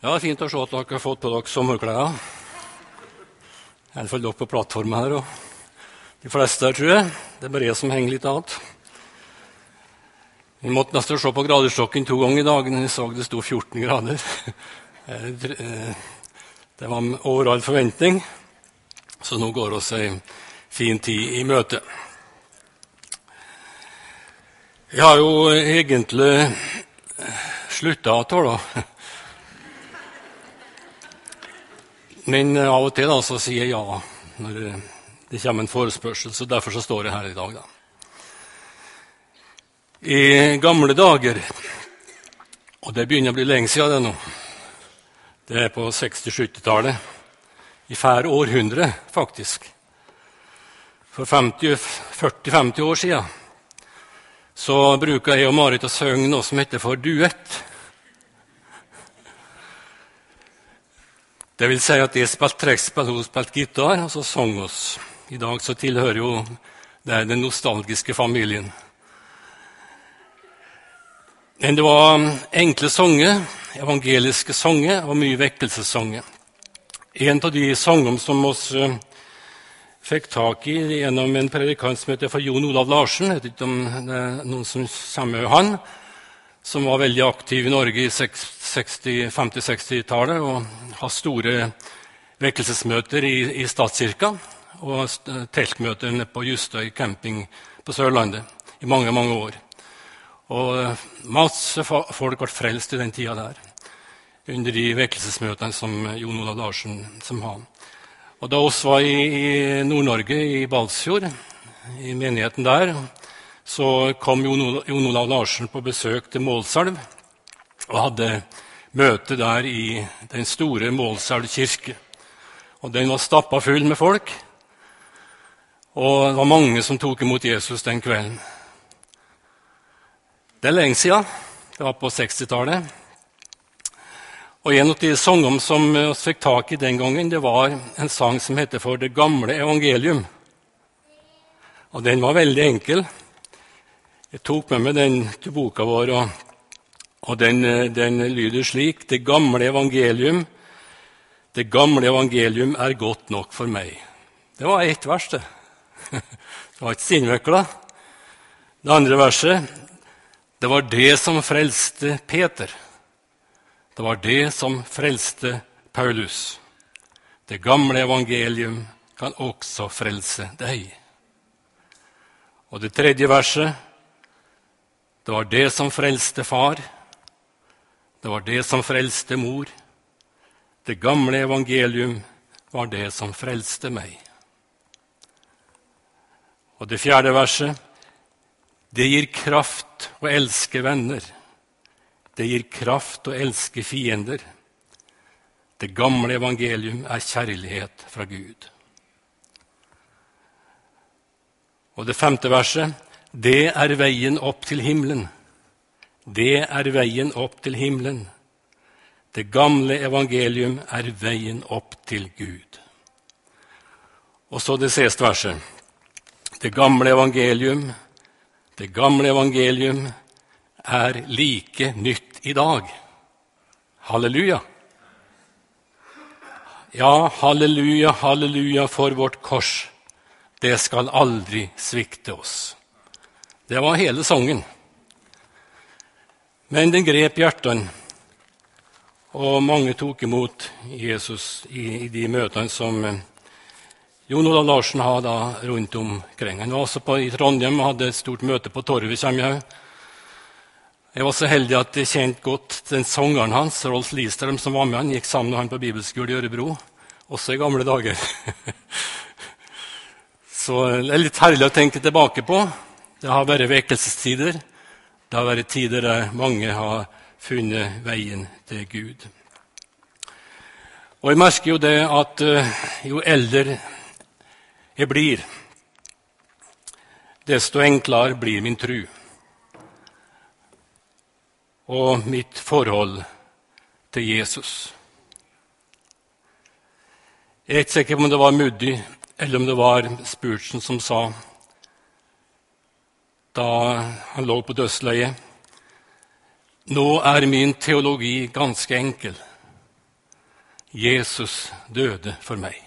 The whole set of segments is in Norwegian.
Ja, det er fint å se at dere har fått på dere sommerklær. I hvert fall dere på plattformen her, og de fleste her, tror jeg. Det er bare jeg som henger litt av. Vi måtte nesten se på graderstokken 2 ganger i dagen. Jeg så det sto 14 grader. Det var over all forventning, så nå går oss en fin tid i møte. Jeg har jo egentlig sluttet å tåle. Men av og til da, så sier jeg ja når det kommer en forespørsel, så derfor så står jeg her i dag. Da. I gamle dager, og det begynner å bli lenge siden det nå, det er på 60-70-tallet, i færre århundre faktisk, for 40-50 år siden, så bruker jeg og Marit å synge noe som heter for duett. Det vil si at jeg spilte trekkspill, hun spilte gitar, og så sang oss. I dag så tilhører jo det den nostalgiske familien. Men det var enkle sanger, evangeliske sanger og mye vekkelsessanger. En av de sangene som oss fikk tak i gjennom en predikant som heter for Jon Olav Larsen, jeg vet ikke om det er noen som kommer med han, som var veldig aktiv i Norge i 50-60-tallet og har store vekkelsesmøter i Statskirka og teltmøter på Justøy camping på Sørlandet i mange, mange år. Og masse folk ble frelst i den tida der, under de vekkelsesmøtene som Jon Olav Larsen som har. Og da oss var i Nord-Norge, i Balsfjord, i menigheten der, så kom Jon Olav Larsen på besøk til Målselv og hadde møte der i den store Målselv kirke. Og den var stappet full med folk, og det var mange som tok imot Jesus den kvelden. Det er lenge siden, det var på 60-tallet. Og en av de sangene som vi fikk tak i den gangen, det var en sang som heter for Det gamle evangelium. Og den var veldig enkel. Jeg tok med meg den til boka vår, og den lyder slik: Det gamle evangelium er godt nok for meg. Det var ett vers, det. Det var ikke innviklet. Det andre verset, det var det som frelste Peter. Det var det som frelste Paulus. Det gamle evangelium kan også frelse deg. Og det tredje verset, det var det som frelste far. Det var det som frelste mor. Det gamle evangelium var det som frelste meg. Og det fjerde verset, det gir kraft å elske venner. Det gir kraft å elske fiender. Det gamle evangelium er kjærlighet fra Gud. Og det femte verset, det er veien opp til himmelen. Det er veien opp til himmelen. Det gamle evangelium er veien opp til Gud. Og så det siste verset. Det gamle evangelium er like nytt i dag. Halleluja. Ja, halleluja, halleluja for vårt kors. Det skal aldri svikte oss. Det var hele sangen. Men den grep hjertene, og mange tok imot Jesus i de møtene som Jon Olav Larsen hadde rundt omkring. Han var også i Trondheim og hadde et stort møte på Torvet, kommer jeg. Jeg var så heldig at jeg kjente godt den sangeren hans, Rolf Listrøm, som var med. Han gikk sammen med han på bibelskole i Ørebro, også i gamle dager. Så det er litt herlig å tenke tilbake på. Det har vært vekkelsestider. Det har vært tider der mange har funnet veien til Gud. Og jeg merker jo det at jo eldre jeg blir, desto enklere blir min tro. Og mitt forhold til Jesus. Jeg er ikke sikker på om det var Moody, eller om det var Spurgeon som sa, da han lå på dødsleiet: Nå er min teologi ganske enkel. Jesus døde for meg.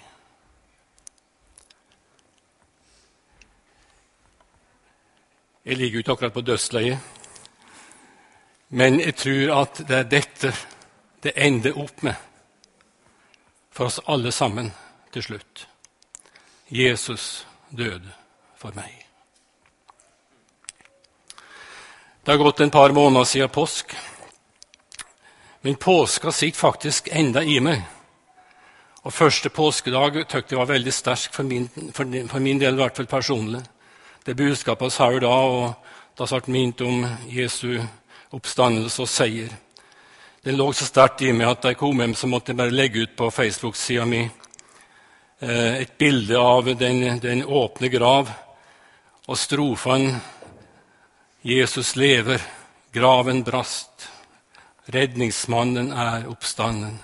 Jeg ligger ikke akkurat på dødsleiet, men jeg tror at det er dette det ender opp med for oss alle sammen til slutt. Jesus døde for meg. Det har gått en par måneder siden påsk, men påska sitter faktisk enda i meg. Og første påskedag tykte jeg var veldig sterk for min del, i hvert fall personlig. Det budskapet vi har da, og det har vært minnet om Jesu oppstandelse og seier. Det lå så sterkt i meg at da jeg kom hjem, så måtte jeg bare legge ut på Facebook-siden min et bilde av den åpne grav, og strofen Jesus lever, graven brast, redningsmannen er oppstanden.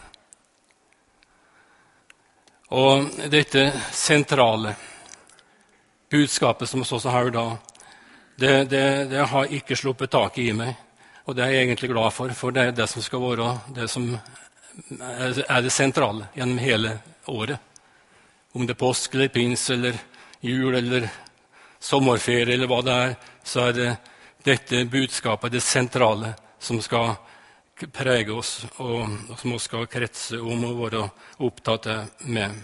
Og dette sentrale budskapet som vi også har da, det har ikke sluppet tak i meg, og det er jeg egentlig glad for det er det som skal være det som er det sentrale gjennom hele året. Om det er påsk eller pins eller jul eller sommerferie eller hva det er, så er det dette budskapet, det sentrale, som skal prege oss, og som vi skal kretse om og være opptatt med.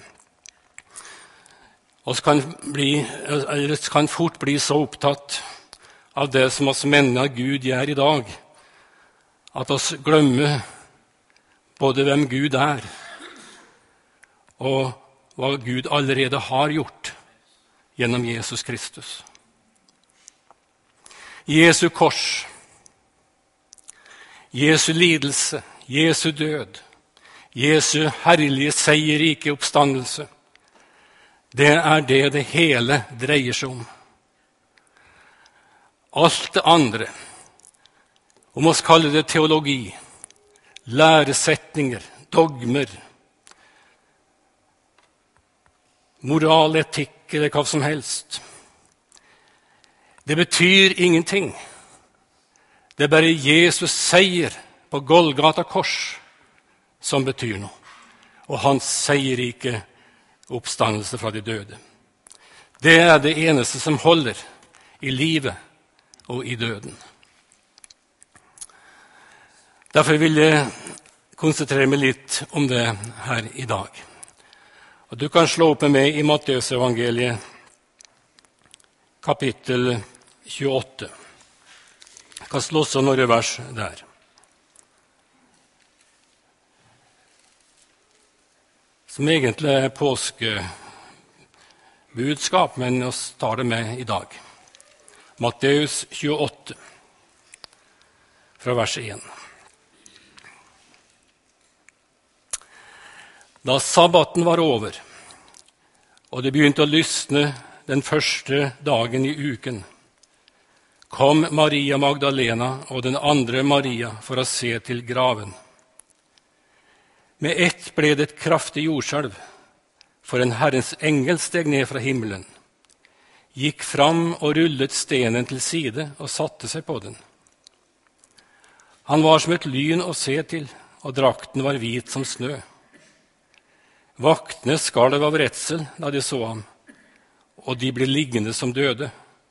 Vi kan fort bli så opptatt av det som vi mener Gud gjør i dag, at vi glemmer både hvem Gud er, og hva Gud allerede har gjort gjennom Jesus Kristus. Jesu kors, Jesu lidelse, Jesu død, Jesu herlige seierrike oppstandelse, det er det hele dreier seg om. Alt det andre, om vi kaller det teologi, læresetninger, dogmer, moral, etikk eller hva som helst, det betyr ingenting. Det er bare Jesus seier på Golgata kors som betyr noe, og hans seierrike oppstandelse fra de døde. Det er det eneste som holder i livet og i døden. Derfor vil jeg konsentrere meg litt om det her i dag. Og du kan slå opp med meg i Matteus evangeliet, kapittel 28. Jeg kan slå oss noen vers der. Som egentlig er påskebudskap, men vi tar det med i dag. Matteus 28, fra vers 1. Da sabbaten var over, og det begynte å lysne den første dagen i uken, kom Maria Magdalena og den andre Maria for å se til graven. Med ett ble det et kraftig jordskjelv, for en Herrens engel steg ned fra himmelen, gikk fram og rullet stenen til side og satte seg på den. Han var som et lyn å se til, og drakten var hvit som snø. Vaktene skalv av redsel da de så ham, og de ble liggende som døde.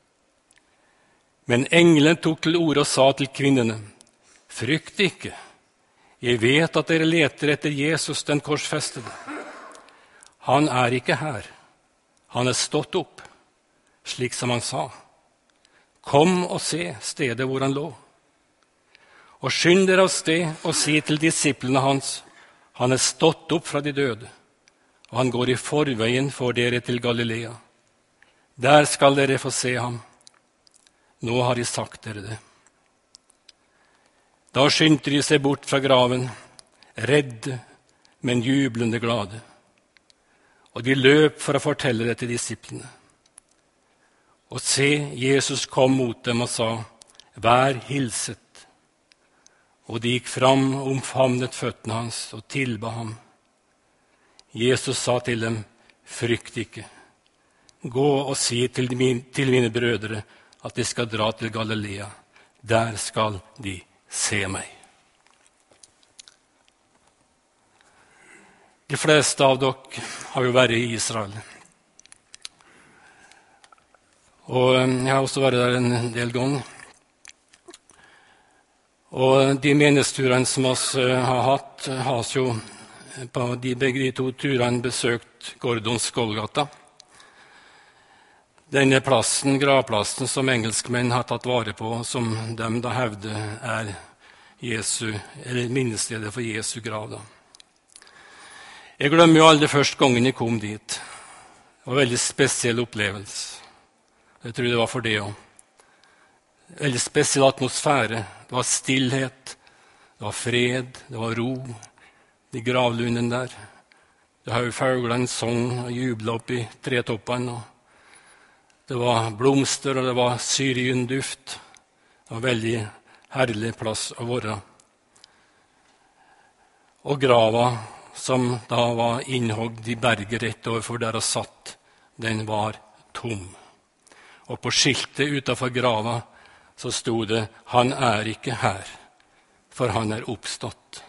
Men engelen tok til orde og sa til kvinnene, «Frykt ikke, jeg vet at dere leter etter Jesus, den korsfestede. Han er ikke her, han er stått opp, slik som han sa. Kom og se stedet hvor han lå. Og skynd dere av sted og si til disiplene hans, han er stått opp fra de døde, og han går i forveien for dere til Galilea. Der skal dere få se ham. Nå har jeg sagt dere det. Da skyndte de seg bort fra graven, redde, men jublende glade. Og de løp for å fortelle det til disiplene. Og se, Jesus kom mot dem og sa, «Vær hilset.» Og de gikk fram og omfavnet føttene hans og tilba ham. Jesus sa til dem, «Frykt ikke. Gå og si til mine brødre at de skal dra til Galilea. Der skal de se meg.» De fleste av dere har jo vært i Israel. Og jeg har også vært der en del ganger. Og de menighetsturene som vi har hatt, har vi jo på begge de 2 turene besøkt Gordons Golgata. Denne plassen, gravplassen, som engelskmenn har tatt vare på, som de da hevder minnestedet for Jesu grav. Da. Jeg glemmer jo aldri første gangen jeg kom dit. Det var en veldig spesiell opplevelse. Jeg tror det var for det også. Veldig spesiell atmosfære. Det var stillhet, det var fred, det var ro. De gravlunden der. Det har jo fuglene sang og jublet opp i tretoppene. Det var blomster, og det var syrienduft. Det var en veldig herlig plass å være. Og grava, som da var innhogd i berget rett overfor der og satt, den var tom. Og på skiltet utenfor grava så sto det, «Han er ikke her, for han er oppstått».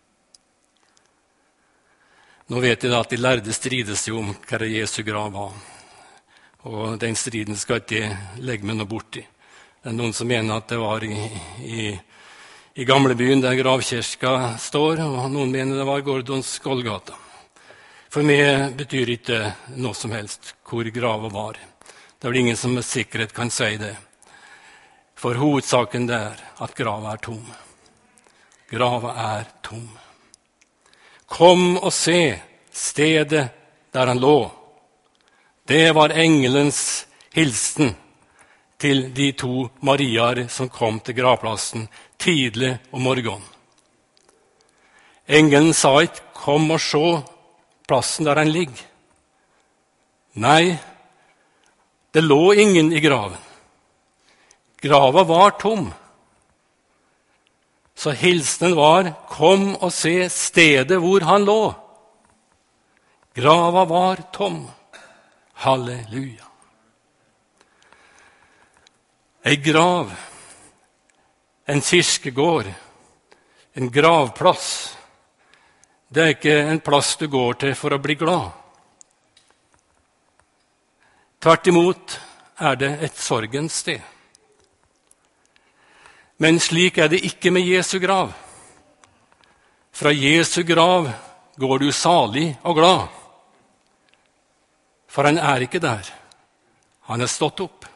Nå vet jeg da at de lærde strides jo om hva Jesu grav var. Og den striden skal ikke legge meg noe bort i. Det er noen som mener at det var i gamlebyen der gravkirka står, og noen mener det var Gordons Golgata. For meg betyr ikke noe som helst hvor grava var. Det er vel ingen som med sikkerhet kan si det. For hovedsaken det er at grava er tom. Grava er tom. Kom og se stedet der han lå. Det var engelens hilsen til de 2 Mariaer som kom til gravplassen tidlig om morgenen. Engelen sa ikke, kom og se plassen der han ligger. Nei, det lå ingen i graven. Grava var tom. Så hilsenen var, kom og se stedet hvor han lå. Grava var tom. Halleluja. En grav, en kirkegård, en gravplass, det er ikke en plass du går til for å bli glad. Tvert imot er det et sorgens sted. Men slik er det ikke med Jesu grav. Fra Jesu grav går du salig og glad. For han er ikke der. Han er stått opp.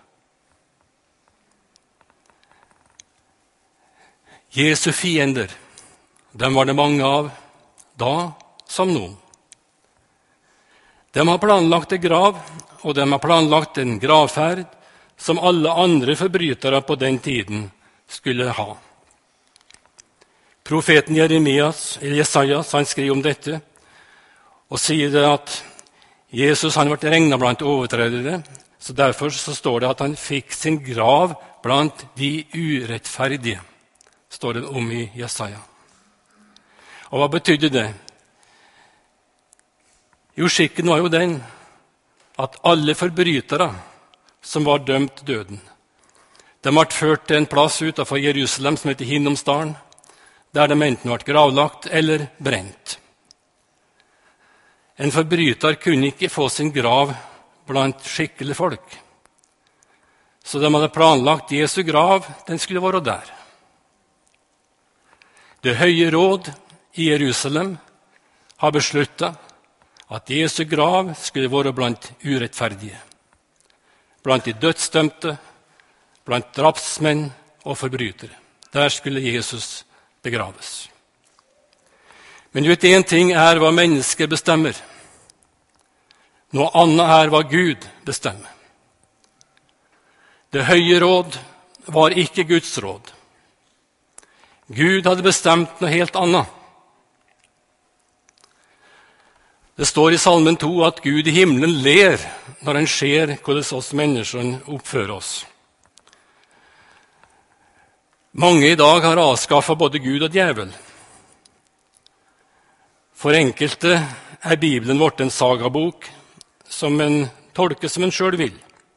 Jesu fiender, dem var det mange av, da som nå. De har planlagt en grav, og de har planlagt en gravferd som alle andre forbrytere på den tiden skulle ha. Profeten Jesajas, han skriver om dette, og sier det at Jesus han ble regnet blant overtredere, så derfor så står det at han fikk sin grav blant de urettferdige, står det om i Jesaja. Og hva betydde det? Jo, skikken var jo den at alle forbrytere som var dømt døden, de ble ført til en plass utenfor Jerusalem som heter Hinnomsdalen, der de enten ble gravlagt eller brent. En forbryter kunne ikke få sin grav blant skikkelige folk. Så de hadde planlagt Jesu grav, den skulle være der. Det høye råd i Jerusalem har besluttet at Jesu grav skulle være blant urettferdige, blant de dødsdømte, blant drapsmenn og forbrytere. Der skulle Jesus begraves. Men du vet, en ting er hva mennesker bestemmer. Noe annet er hva Gud bestemmer. Det høye råd var ikke Guds råd. Gud hadde bestemt noe helt annet. Det står i Salmen 2 at Gud i himmelen ler når han ser hvordan oss mennesker oppfører oss. Mange i dag har avskaffet både Gud og djevel. For enkelte er Bibelen vårt en sagabok som en tolker som en selv vil.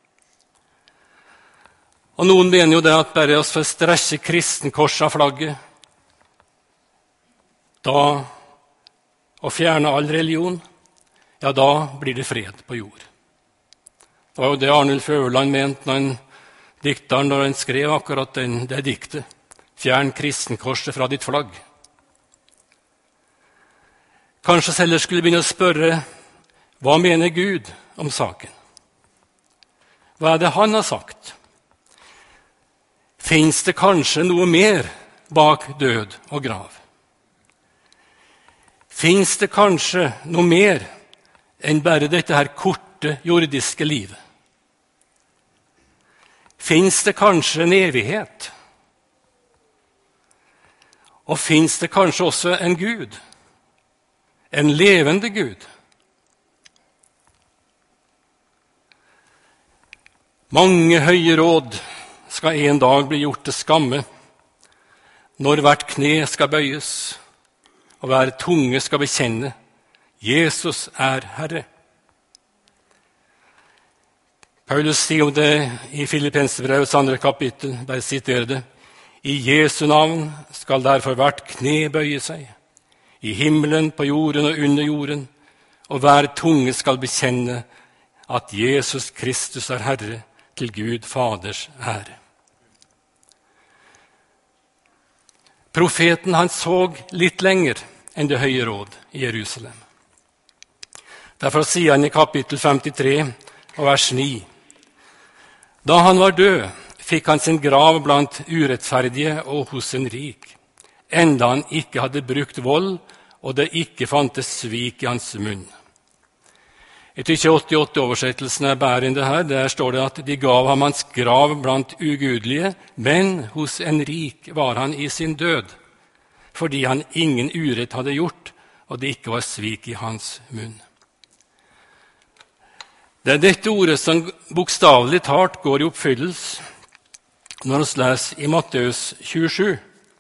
Og noen mener jo det at bare oss får strekke kristenkorset av flagget, da og fjerne all religion, ja, da blir det fred på jord. Det var jo det Arnulf Øverland mente når han skrev akkurat det diktet. Fjern kristenkorset fra ditt flagg. Kanskje selv skulle begynne å spørre, hva mener Gud om saken? Hva er det han har sagt? Finnes det kanskje noe mer bak død og grav? Finnes det kanskje noe mer enn bare dette her korte jordiske livet? Finnes det kanskje en evighet? Og finnes det kanskje også en Gud? En levende Gud? Mange høye råd skal en dag bli gjort til skamme, når hvert kne skal bøyes, og hver tunge skal bekjenne, Jesus er Herre. Paulus sier om det i Filippenserbrevets 2. kapittel, bare siterer det. I Jesu navn skal derfor hvert kne bøye seg, i himmelen, på jorden og under jorden, og hver tunge skal bekjenne at Jesus Kristus er Herre, til Gud Faders ære. Profeten han så litt lenger enn det høye råd i Jerusalem. Derfor sier han i kapittel 53 og vers 9. Da han var død, fikk han sin grav blant urettferdige og hos en rik, enda han ikke hadde brukt vold, og det ikke fantes svik i hans munn. Jeg tykker 88-oversettelsen er bærende her. Der står det at de gav ham hans grav blant ugudelige, men hos en rik var han i sin død, fordi han ingen urett hadde gjort, og det ikke var svik i hans munn. Det er dette ordet som bokstavelig talt går i oppfyllelse når vi leser i Matteus 27.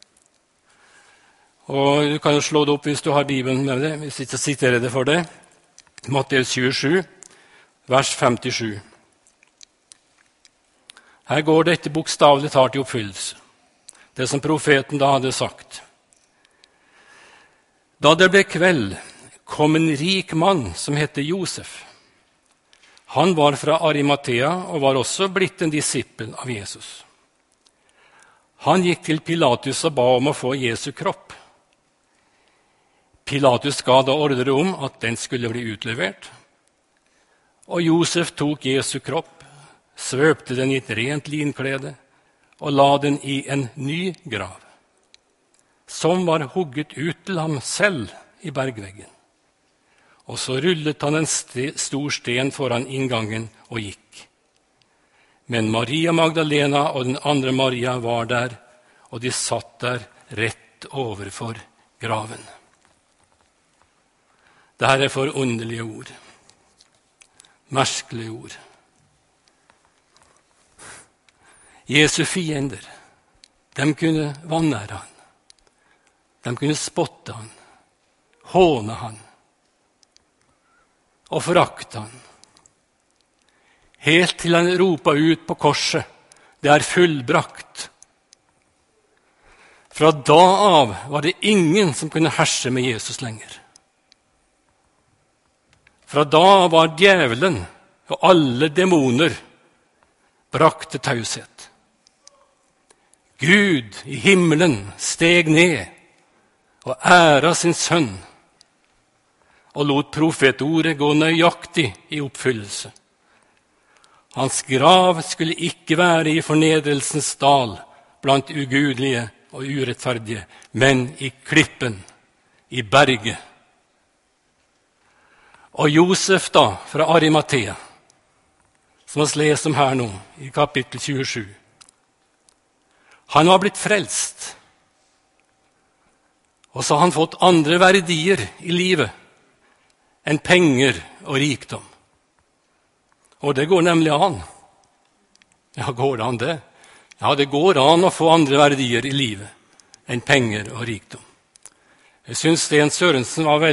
Og du kan jo slå det opp hvis du har Bibelen med deg, hvis jeg siterer det for deg. Matteus 27, vers 57. Her går dette bokstavelig talt i oppfyllelse, det som profeten da hadde sagt. Da det ble kveld, kom en rik mann som hette Josef. Han var fra Arimathea og var også blitt en disippel av Jesus. Han gikk til Pilatus og ba om å få Jesu kropp. Pilatus ga da ordre om at den skulle bli utlevert, og Josef tok Jesu kropp, svøpte den i et rent linklede og la den i en ny grav, som var hugget ut til ham selv i bergveggen. Og så rullet han en stor sten foran inngangen og gikk. Men Maria Magdalena og den andre Maria var der, og de satt der rett overfor graven. Dette er forunderlige ord. Merkelige ord. Jesu fiender, de kunne vanære han. De kunne spotte han, håne han og forakte han. Helt til han ropa ut på korset, det er fullbrakt. Fra da av var det ingen som kunne herse med Jesus lenger. Fra da var djevelen og alle demoner brakt til taushet. Gud i himmelen steg ned og æra sin sønn og lot profetordet gå nøyaktig i oppfyllelse. Hans grav skulle ikke være i fornedrelsens dal blant ugudelige og urettferdige, men i klippen, i berget. Og Josef da, fra Arimathea, som vi leser om her nå, i kapittel 27, han var blitt frelst. Og så har han fått andre verdier i livet enn penger og rikdom. Og det går nemlig an. Ja, går det an det? Ja, det går an å få andre verdier i livet enn penger og rikdom. Jeg synes Sten Sørensen var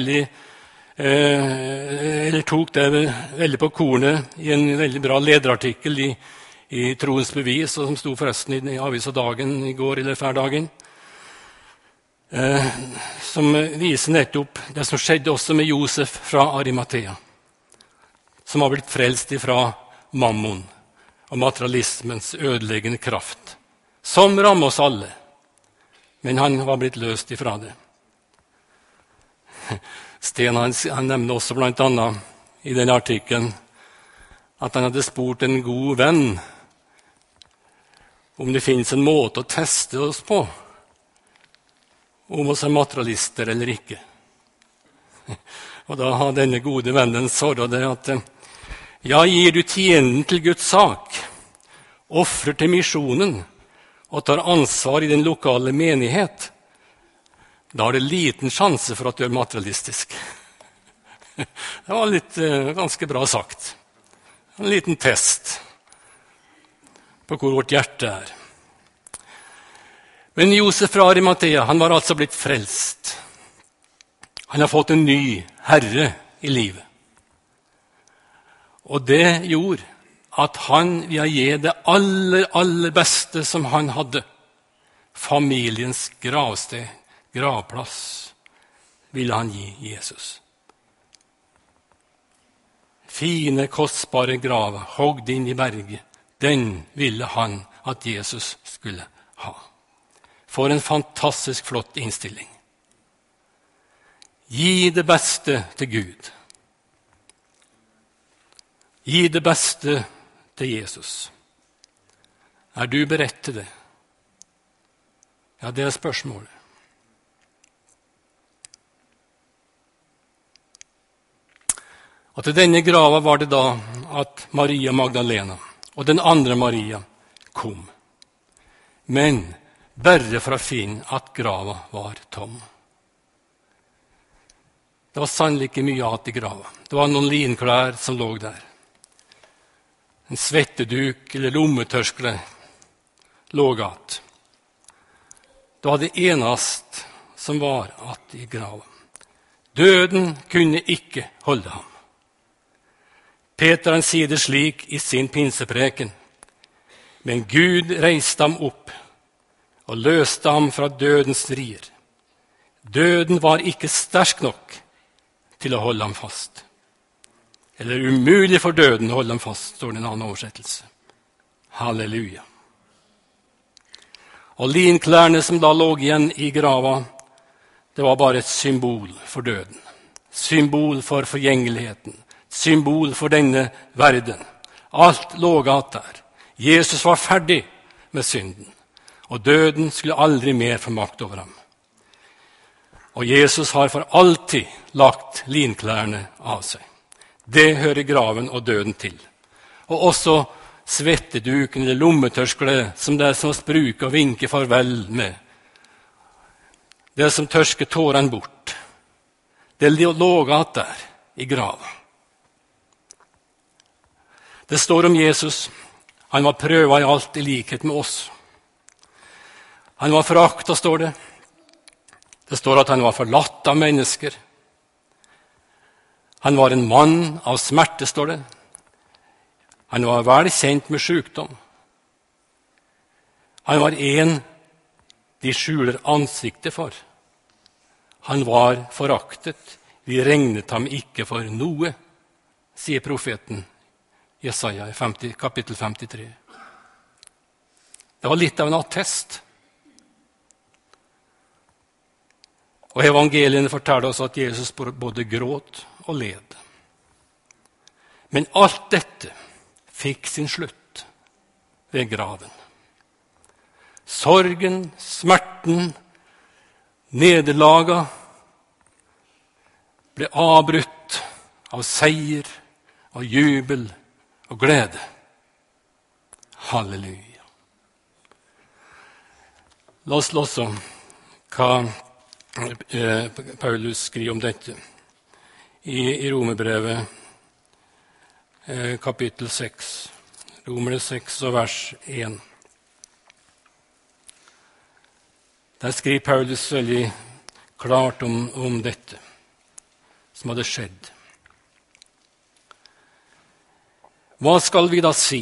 tok det veldig på kornet i en veldig bra lederartikkel i Troens bevis, og som sto forresten i Avisa Dagen i går eller færdagen. som viser nettopp det som skjedde også med Josef fra Arimathea, som har blitt frelst ifra mammon og materialismens ødeleggende kraft, som rammer oss alle, men han var blitt løst ifra det. Sten han nevner også blant annet i den artikkelen at han hadde spurt en god venn om det finnes en måte å teste oss på, om oss er materialister eller ikke. Og da har denne gode vennen svaret det at ja, gir du tjenen til Guds sak, offrer til misjonen og tar ansvar i den lokale menighet, da har det liten sjanse for at du er materialistisk. Det var ganske bra sagt. En liten test på hvor vårt hjerte er. Men Josef fra Arimathea, han var altså blitt frelst. Han har fått en ny herre i livet. Og det gjorde at han vil gi det aller beste som han hadde. Familiens gravsted, gravplass, ville han gi Jesus. Fine, kostbare graver, hogd inn i berget, den ville han at Jesus skulle ha. For en fantastisk flott innstilling. Gi det beste til Gud. Gi det beste til Jesus. Er du beredt til det? Ja, det er spørsmålet. Og til denne grava var det da at Maria Magdalena og den andre Maria kom. Men bare for å finne at grava var tom. Det var sannelig ikke mye at i grava. Det var noen linklær som lå der. En svetteduk eller lommetørskle lå at. Det var det eneste som var at i grava. Døden kunne ikke holde ham. Peter han sier det slik i sin pinsepreken. Men Gud reiste ham opp og løste ham fra dødens rier. Døden var ikke sterk nok til å holde ham fast. Eller umulig for døden å holde ham fast, står det en annen oversettelse. Halleluja. Og linklærne som da lå igjen i grava, det var bare et symbol for døden. Symbol for forgjengeligheten. Symbol for denne verden. Alt lå at der. Jesus var ferdig med synden, og døden skulle aldri mer få makt over ham. Og Jesus har for alltid lagt linklærne av seg. Det hører graven og døden til. Og også svetteduken eller lommetørskle som det er som spruker og vinker farvel med. Det som tørsker tårene bort. Det lå at der i graven. Det står om Jesus. Han var prøvet i alt i likhet med oss. Han var foraktet, står det. Det står at han var forlatt av mennesker. Han var en mann av smerte, står det. Han var vel kjent med sykdom. Han var en de skjuler ansiktet for. Han var foraktet. Vi regnet ham ikke for noe, sier profeten Jesaja i kapittel 53. Det var litt av en attest. Og evangeliene forteller oss at Jesus både gråt og led. Men alt dette fikk sin slutt ved graven. Sorgen, smerten, nederlaget ble avbrutt av seier, av jubel og glede. Halleluja. La oss lese hva Paulus skriver om dette i Romerbrevet kapittel 6. Romerne 6 og vers 1. Der skriver Paulus veldig klart om dette som hadde skjedd. Hva skal vi da si?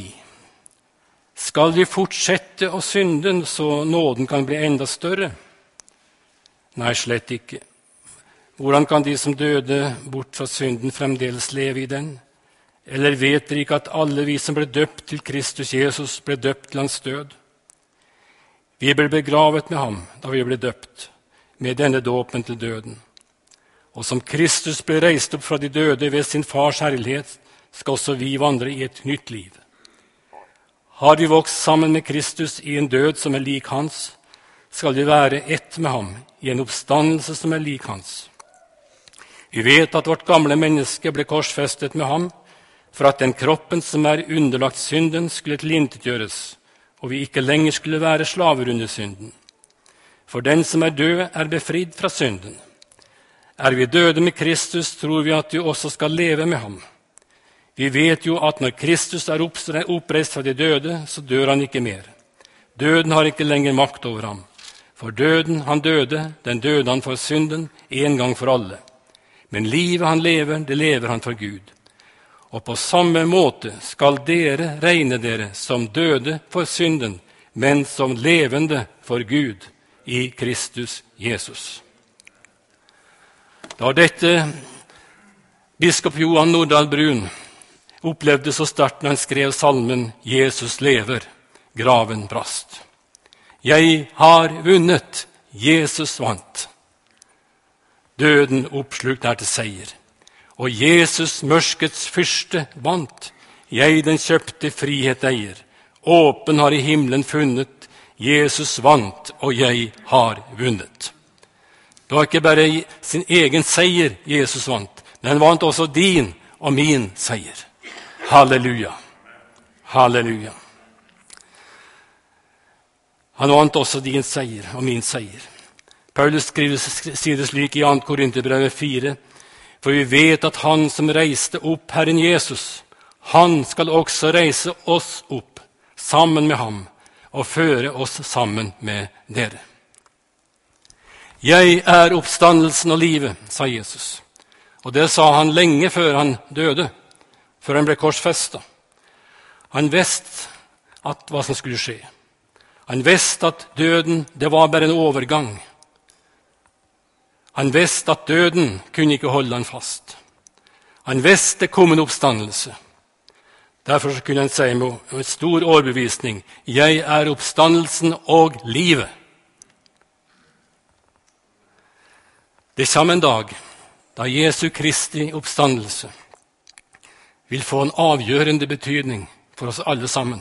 Skal vi fortsette å synde så nåden kan bli enda større? Nei, slett ikke. Hvordan kan de som døde bort fra synden fremdeles leve i den? Eller vet dere ikke at alle vi som ble døpt til Kristus Jesus, ble døpt til hans død? Vi ble begravet med ham da vi ble døpt, med denne dåpen til døden. Og som Kristus ble reist opp fra de døde ved sin fars herlighet, skal også vi vandre i et nytt liv. Har vi vokst sammen med Kristus i en død som er lik hans, skal vi være ett med ham i en oppstandelse som er lik hans. Vi vet at vårt gamle menneske ble korsfestet med ham, for at den kroppen som er underlagt synden skulle tilintetgjøres, og vi ikke lenger skulle være slaver under synden. For den som er død, er befridd fra synden. Er vi døde med Kristus, tror vi at vi også skal leve med ham. Vi vet jo at når Kristus er oppreist fra de døde, så dør han ikke mer. Døden har ikke lenger makt over ham. For døden han døde, den døde han for synden, en gang for alle. Men livet han lever, det lever han for Gud. Og på samme måte skal dere regne dere som døde for synden, men som levende for Gud i Kristus Jesus. Det var dette biskop Johan Nordahl Brun opplevde så sterkt når han skrev salmen «Jesus lever, graven brast». Jeg har vunnet, Jesus vant. Døden oppslukt er til seier. Og Jesus mørskets fyrste vant. Jeg den kjøpte frihet eier. Åpen har i himmelen funnet. Jesus vant, og jeg har vunnet. Det var ikke bare sin egen seier Jesus vant, men han vant også din og min seier. Halleluja. Halleluja. Han vant også din seier og min seier. Paulus sier det slik i 2. Korinterbrevet 4, for vi vet at han som reiste opp Herren Jesus, han skal også reise oss opp sammen med ham og føre oss sammen med dere. Jeg er oppstandelsen og livet, sa Jesus. Og det sa han lenge før han døde, før han ble korsfestet. Han visste hva som skulle skje. Han visste at døden, det var bare en overgang. Han visste at døden kunne ikke holde han fast. Han visste det kom en oppstandelse. Derfor så kunne han si med stor overbevisning, jeg er oppstandelsen og livet. Det kommer en dag da Jesu Kristi oppstandelse vil få en avgjørende betydning for oss alle sammen.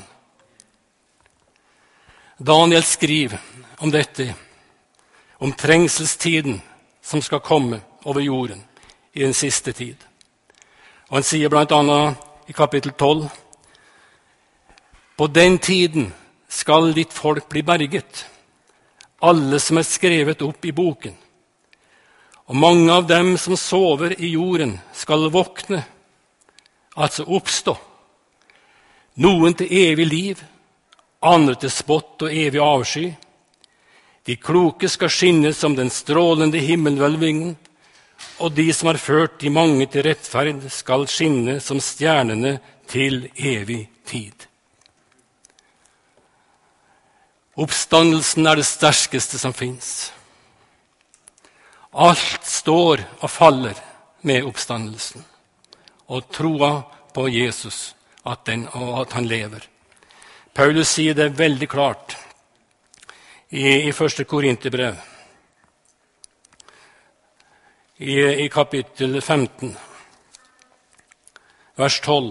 Daniel skriver om dette, om trengselstiden som skal komme over jorden i den siste tid. Og han sier blant annet i kapittel 12, på den tiden skal ditt folk bli berget, alle som er skrevet opp i boken. Og mange av dem som sover i jorden skal våkne, altså oppstå. Noen til evig liv, andre til spott og evig avsky. De kloke skal skinne som den strålende himmelhvelvingen, og de som har ført de mange til rettferd skal skinne som stjernene til evig tid. Oppstandelsen er det sterkeste som finnes. Alt står og faller med oppstandelsen, og troa på Jesus, at han lever. Paulus sier det veldig klart i 1. Korinterbrev, i kapittel 15, vers 12.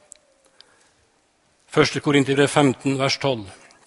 1. Korinterbrev 15, vers 12.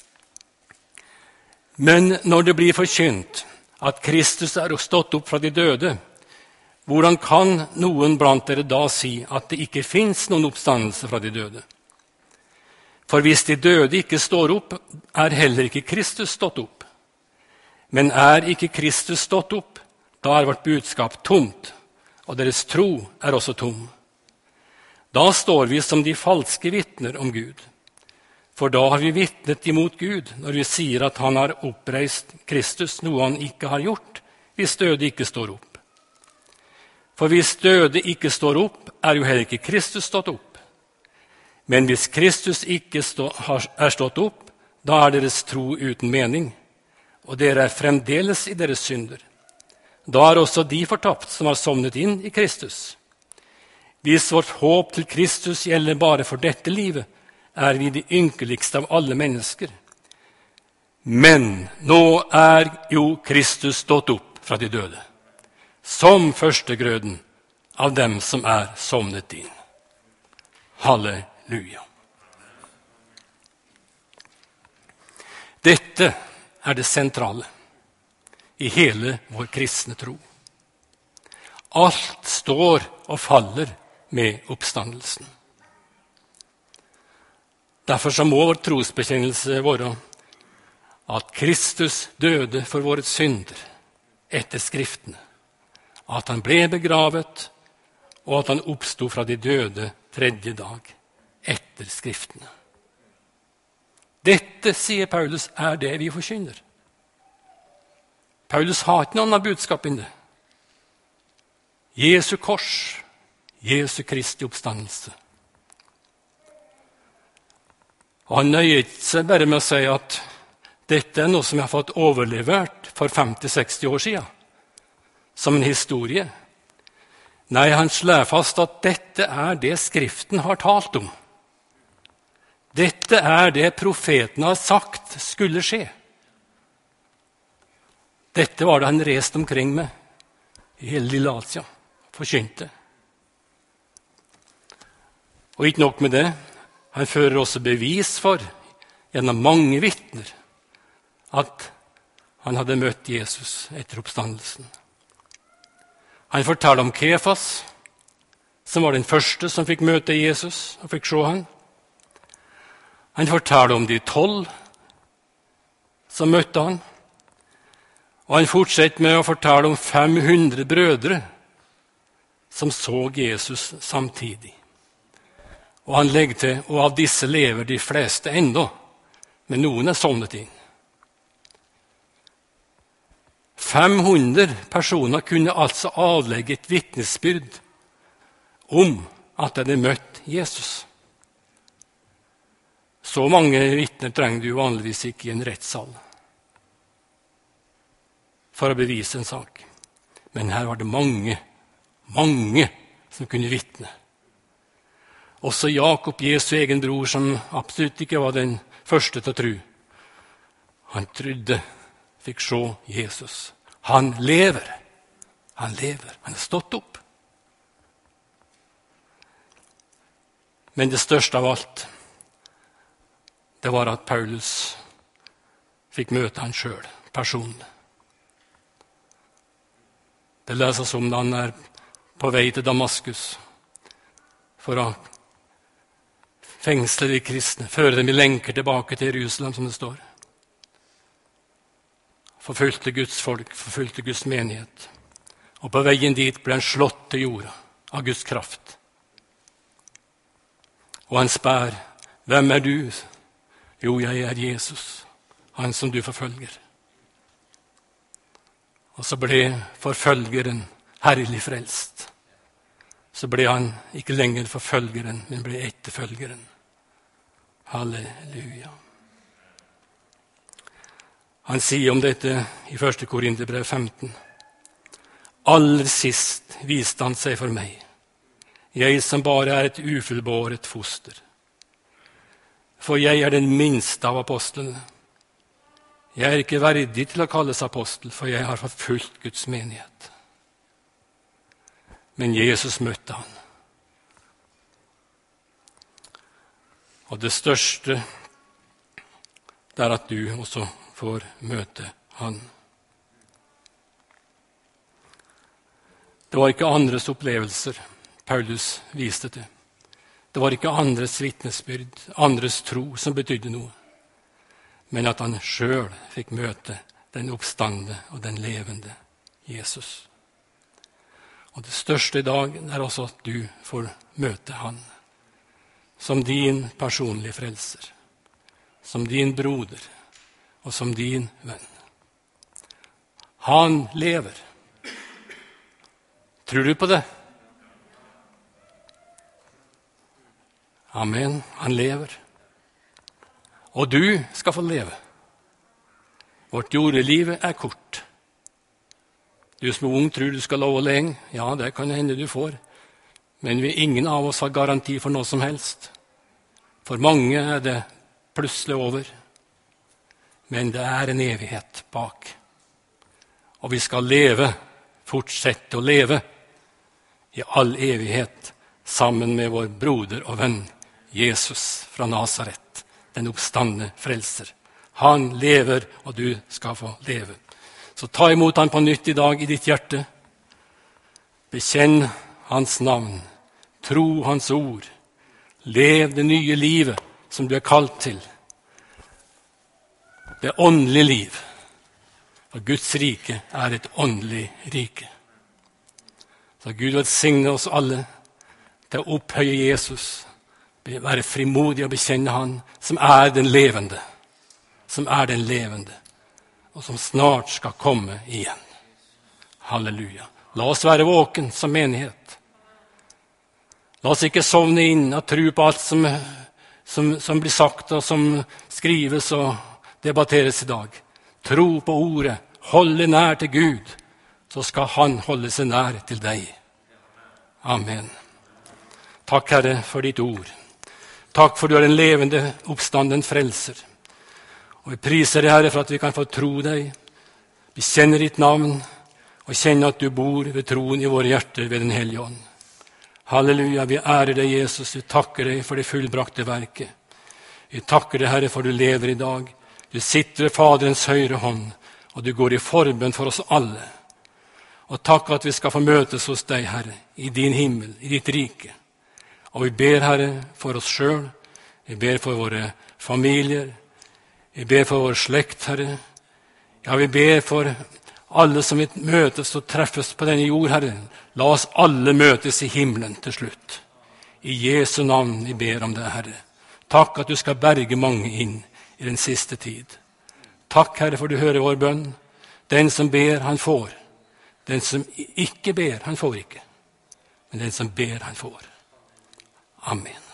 Men når det blir forkynt at Kristus er stått opp fra de døde, hvordan kan noen blant dere da si at det ikke finnes noen oppstandelse fra de døde? For hvis de døde ikke står opp, er heller ikke Kristus stått opp. Men er ikke Kristus stått opp, da er vårt budskap tomt, og deres tro er også tom. Da står vi som de falske vitner om Gud. For da har vi vitnet imot Gud når vi sier at han har oppreist Kristus, noe han ikke har gjort, hvis døde ikke står opp. For hvis døde ikke står opp, er jo heller ikke Kristus stått opp. Men hvis Kristus ikke er stått opp, da er deres tro uten mening, og dere er fremdeles i deres synder. Da er også de fortapt som har sovnet inn i Kristus. Hvis vårt håp til Kristus gjelder bare for dette livet, er vi de ynkeligste av alle mennesker. Men nå er jo Kristus stått opp fra de døde, som førstegrøden av dem som er sovnet inn. Halleluja. Dette er det sentrale i hele vår kristne tro. Alt står og faller med oppstandelsen. Derfor så må vår trosbekjennelse være at Kristus døde for våre synder etter Skriftene, at han ble begravet, og at han oppstod fra de døde tredje dag etter Skriftene. Dette, sier Paulus, er det vi forkynner. Paulus har ikke noe annet budskap enn det. Jesu kors, Jesu Kristi oppstandelse. Og han nøyer seg bare med å si at dette er noe som jeg har fått overlevert for 50-60 år siden, som en historie. Nei, han slår fast at dette er det Skriften har talt om. Dette er det profeten har sagt skulle skje. Dette var det han reiste omkring med i hele lille Asia, forkynte. Og ikke nok med det, han fører også bevis for, gjennom mange vitner, at han hadde møtt Jesus etter oppstandelsen. Han fortalte om Kefas, som var den første som fikk møte Jesus og fikk se han. Han fortalte om de 12 som møtte han. Og han fortsetter med å fortelle om 500 brødre som så Jesus samtidig. Og han legger til, og av disse lever de fleste ennå, men noen er sovnet inn. 500 personer kunne altså avlegge et vitnesbyrd om at de hadde møtt Jesus. Så mange vitner trenger du vanligvis ikke i en rettssal for å bevise en sak. Men her var det mange som kunne vitne. Også Jakob, Jesu egen bror, som absolutt ikke var den første til å tro. Han trodde, fikk se Jesus. Han lever. Han er stått opp. Men det største av alt, det var at Paulus fikk møte han selv, personlig. Det leses om da han er på vei til Damaskus for å fengsle de kristne, føre dem i lenker tilbake til Jerusalem, som det står. Forfulgte Guds folk, forfulgte Guds menighet. Og på veien dit ble han slått til jorda av Guds kraft. Og han spør, hvem er du? Jo, jeg er Jesus, han som du forfølger. Og så ble forfølgeren herlig frelst. Så ble han ikke lenger forfølgeren, men ble etterfølgeren. Halleluja. Han sier om dette i 1. Korinterbrev 15. Aller sist viste han seg for meg, jeg som bare er et ufullbåret foster. For jeg er den minste av apostlene. Jeg er ikke verdig til å kalles apostel, for jeg har forfulgt Guds menighet. Men Jesus møtte han. Og det største det er at du også får møte han. Det var ikke andres opplevelser Paulus viste til. Det var ikke andres vitnesbyrd, andres tro som betydde noe. Men at han selv fikk møte den oppstande og den levende Jesus. Og det største i dag er også at du får møte han. Som din personlige frelser. Som din broder. Og som din venn. Han lever. Tror du på det? Amen, han lever. Og du skal få leve. Vårt jordeliv er kort. Du som er ung, tror du skal love lenge. Ja, det kan hende du får. Men ingen av oss har garanti for noe som helst. For mange er det plutselig over. Men det er en evighet bak. Og vi skal leve, fortsette å leve i all evighet sammen med vår broder og venn Jesus fra Nazaret, den oppstandne frelser. Han lever, og du skal få leve. Så ta imot han på nytt i dag i ditt hjerte. Bekjenn hans navn. Tro hans ord. Lev det nye livet som du er kalt til. Det åndelige liv. Og Guds rike er et åndelig rike. Så Gud velsigne oss alle til å opphøye Jesus. Være frimodig og bekjenne han som er den levende. Som er den levende. Og som snart skal komme igjen. Halleluja. La oss være våken som menighet. La oss ikke sovne inn og tro på alt som blir sagt og som skrives og debatteres i dag. Tro på ordet. Holde nær til Gud. Så skal han holde seg nær til deg. Amen. Takk, Herre, for ditt ord. Takk for du er en levende oppstanden frelser. Og vi priser deg, Herre, for at vi kan få tro deg. Vi kjenner ditt navn og kjenner at du bor ved troen i våre hjerter ved den hellige ånd. Halleluja, vi ærer deg, Jesus. Vi takker deg for det fullbrakte verket. Vi takker deg, Herre, for du lever i dag. Du sitter ved Faderens høyre hånd, og du går i forbønn for oss alle. Og takk at vi skal få møtes hos deg, Herre, i din himmel, i ditt rike. Og vi ber, Herre, for oss selv. Vi ber for våre familier. Vi ber for vår slekt, Herre. Ja, vi ber for alle som vil møtes og treffes på denne jord, Herre. La oss alle møtes i himmelen til slutt. I Jesu navn vi ber om det, Herre. Takk at du skal berge mange inn i den siste tid. Takk, Herre, for du hører vår bønn. Den som ber, han får. Den som ikke ber, han får ikke. Men den som ber, han får. Amen.